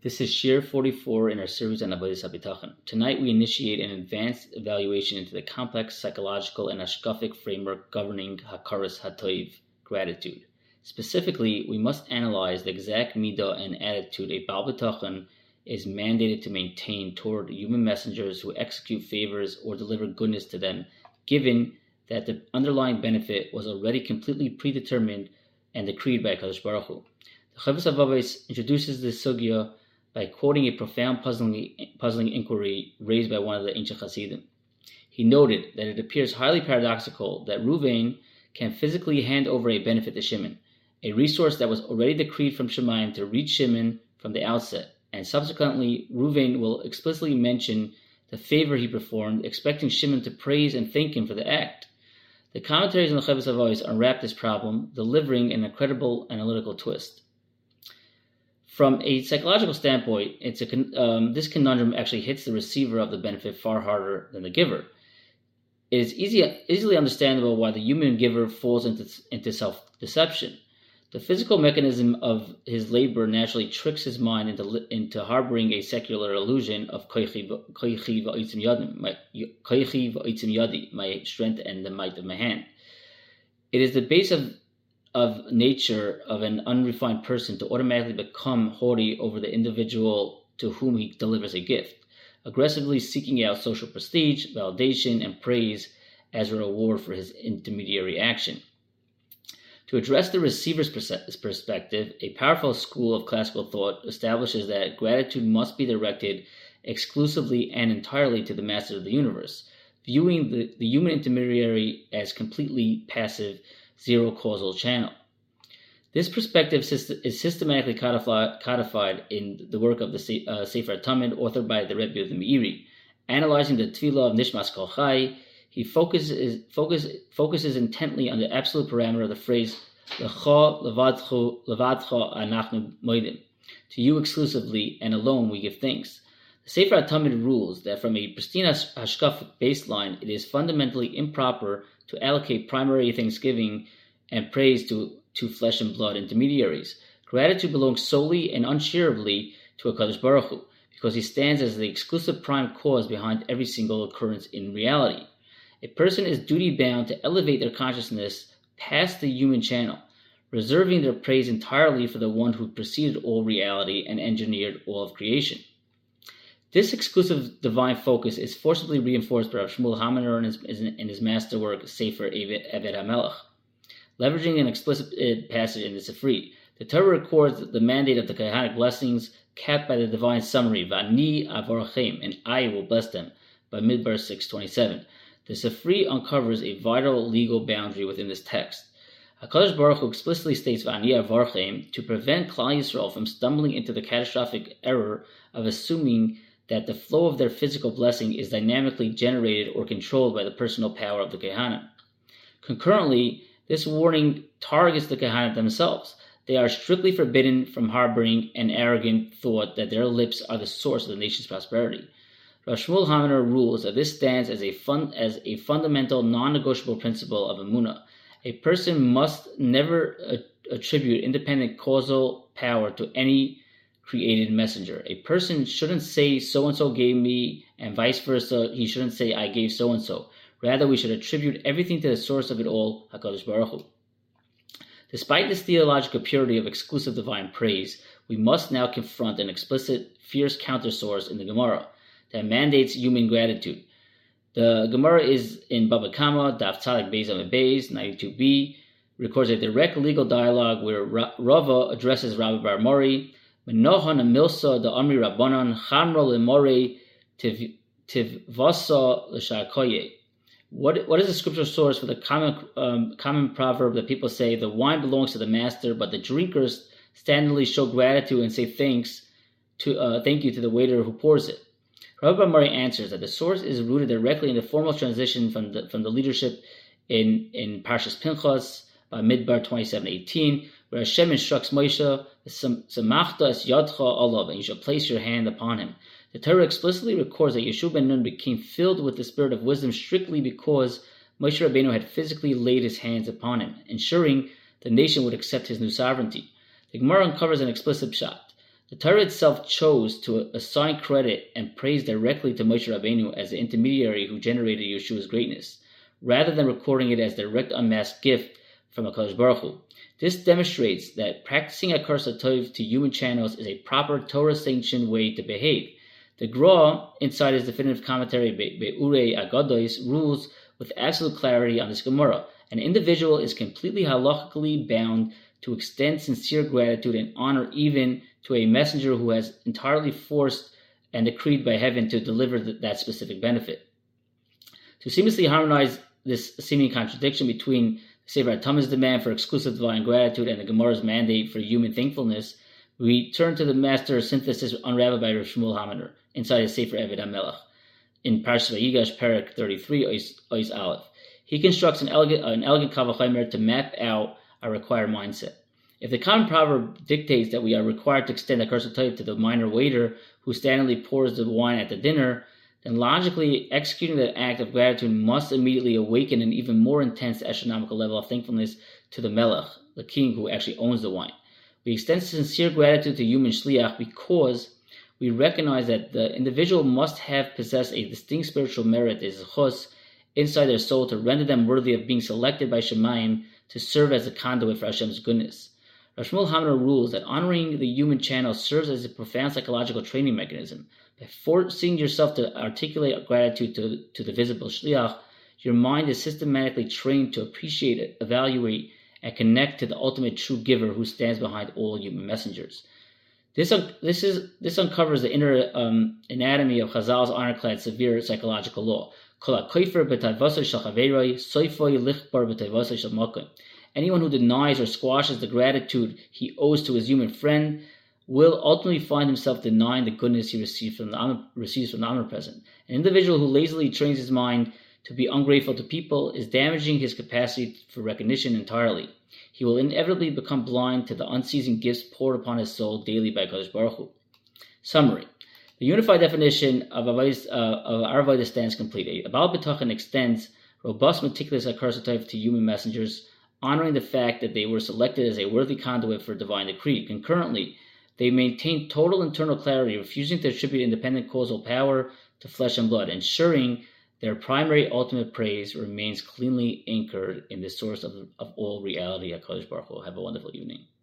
This is Shir 44 in our series on Avodas HaBitachon. Tonight we initiate an advanced evaluation into the complex psychological and hashkafic framework governing Hakaras HaToiv, gratitude. Specifically, we must analyze the exact midah and attitude a Baal Bitachon is mandated to maintain toward human messengers who execute favors or deliver goodness to them, given that the underlying benefit was already completely predetermined and decreed by HaKadosh Baruch Hu. The Chovos HaLevavos introduces this sugya by quoting a profound puzzling inquiry raised by one of the ancient Hasidim. He noted that it appears highly paradoxical that Ruvain can physically hand over a benefit to Shimon, a resource that was already decreed from Shemayim to reach Shimon from the outset, and subsequently Ruvain will explicitly mention the favor he performed, expecting Shimon to praise and thank him for the act. The commentaries on the Chovos HaLevavos unwrap this problem, delivering an incredible analytical twist. From a psychological standpoint, this conundrum actually hits the receiver of the benefit far harder than the giver. It is easily understandable why the human giver falls into self-deception. The physical mechanism of his labor naturally tricks his mind into harboring a secular illusion of koichi v'otzim yadi, my strength and the might of my hand. It is the base of nature of an unrefined person to automatically become haughty over the individual to whom he delivers a gift, aggressively seeking out social prestige, validation, and praise as a reward for his intermediary action. To address the receiver's perspective, a powerful school of classical thought establishes that gratitude must be directed exclusively and entirely to the master of the universe, viewing the human intermediary as completely passive, zero-causal channel. This perspective is systematically codified in the work of the Sefer Tamid, authored by the Rebbe of the Meiri. Analyzing the Tefillah of Nishmas Kol Chai, he focuses intently on the absolute parameter of the phrase L'cha levadcha anachnu moedim. To you exclusively and alone we give thanks. The Sefer Tamid rules that from a pristine hashkafic baseline, it is fundamentally improper to allocate primary thanksgiving and praise to flesh and blood intermediaries. Gratitude belongs solely and unshareably to HaKadosh Baruch Hu, because he stands as the exclusive prime cause behind every single occurrence in reality. A person is duty-bound to elevate their consciousness past the human channel, reserving their praise entirely for the one who preceded all reality and engineered all of creation. This exclusive divine focus is forcibly reinforced by Rav Shmuel Hamner in his masterwork Sefer Eved HaMelech. Leveraging an explicit passage in the Sifri, the Torah records the mandate of the Kahanic blessings, capped by the divine summary, V'ani avorachem, and I will bless them, by Midbar 6:27. The Sifri uncovers a vital legal boundary within this text. HaKadosh Baruch Hu explicitly states V'ani avorachem to prevent Klal Yisrael from stumbling into the catastrophic error of assuming that the flow of their physical blessing is dynamically generated or controlled by the personal power of the Kehanim. Concurrently, this warning targets the Kehanim themselves. They are strictly forbidden from harboring an arrogant thought that their lips are the source of the nation's prosperity. Rav Shmuel Hamner rules that this stands as a fundamental, non-negotiable principle of Emunah. A person must never attribute independent causal power to any created messenger. A person shouldn't say so-and-so gave me, and vice versa, he shouldn't say I gave so-and-so. Rather, we should attribute everything to the source of it all, HaKadosh Baruch Hu. Despite this theological purity of exclusive divine praise, we must now confront an explicit, fierce counter-source in the Gemara that mandates human gratitude. The Gemara is in Baba Kama, Daf Tzadik Beis Amud Beis, 92b, records a direct legal dialogue where Rava addresses Rabbi Bar Mori, Menohan Milsa the Amri Rabbanon Chamra Lemore Tivvasa L'Sharkoye. What is the scriptural source for the common proverb that people say the wine belongs to the master, but the drinkers standardly show gratitude and say thank you to the waiter who pours it? Rabbi Mari answers that the source is rooted directly in the formal transition from the leadership in Parshas Pinchas by Midbar 27:18, where Hashem instructs Moshe, "Samachta es yadcha alav," and you shall place your hand upon him. The Torah explicitly records that Yeshua ben Nun became filled with the spirit of wisdom strictly because Moshe Rabbeinu had physically laid his hands upon him, ensuring the nation would accept his new sovereignty. The Gemara uncovers an explicit pshat. The Torah itself chose to assign credit and praise directly to Moshe Rabbeinu as the intermediary who generated Yeshua's greatness, rather than recording it as a direct unmasked gift from HaKadosh Baruch Hu. This demonstrates that practicing Hakaras HaTov to human channels is a proper Torah-sanctioned way to behave. The Gra, inside his definitive commentary Be'urei Agados, rules with absolute clarity on this Gemara. An individual is completely halachically bound to extend sincere gratitude and honor even to a messenger who has entirely forced and decreed by heaven to deliver that specific benefit. To seamlessly harmonize this seeming contradiction between Sefer HaTamid's demand for exclusive divine gratitude and the Gemara's mandate for human thankfulness, we turn to the master synthesis unraveled by Rav Shmuel Haminer inside his Sefer Eved HaMelech in Parshas Vayigash, Perek 33, Ois Aleph. He constructs an elegant Kal Vachomer to map out our required mindset. If the common proverb dictates that we are required to extend a Hakaras HaTov to the minor waiter who standardly pours the wine at the dinner, then logically executing that act of gratitude must immediately awaken an even more intense astronomical level of thankfulness to the Melech, the king who actually owns the wine. We extend sincere gratitude to human shliach because we recognize that the individual must have possessed a distinct spiritual merit, a zechus, inside their soul to render them worthy of being selected by Shemayim to serve as a conduit for Hashem's goodness. Rav Shmuel Haminer rules that honoring the human channel serves as a profound psychological training mechanism. By forcing yourself to articulate gratitude to the visible shliach, your mind is systematically trained to appreciate, evaluate, and connect to the ultimate true giver who stands behind all human messengers. This uncovers the inner anatomy of Chazal's ironclad severe psychological law. Anyone who denies or squashes the gratitude he owes to his human friend will ultimately find himself denying the goodness he receives from the omnipresent. An individual who lazily trains his mind to be ungrateful to people is damaging his capacity for recognition entirely. He will inevitably become blind to the unceasing gifts poured upon his soul daily by Kadosh Baruch Hu. Summary. The unified definition of our Avodah stands complete. A Baal B'tachon extends robust, meticulous Hakaras HaTov to human messengers, honoring the fact that they were selected as a worthy conduit for divine decree. Concurrently, they maintain total internal clarity, refusing to attribute independent causal power to flesh and blood, ensuring their primary ultimate praise remains cleanly anchored in the source of all reality, HaKadosh Baruch Hu. Have a wonderful evening.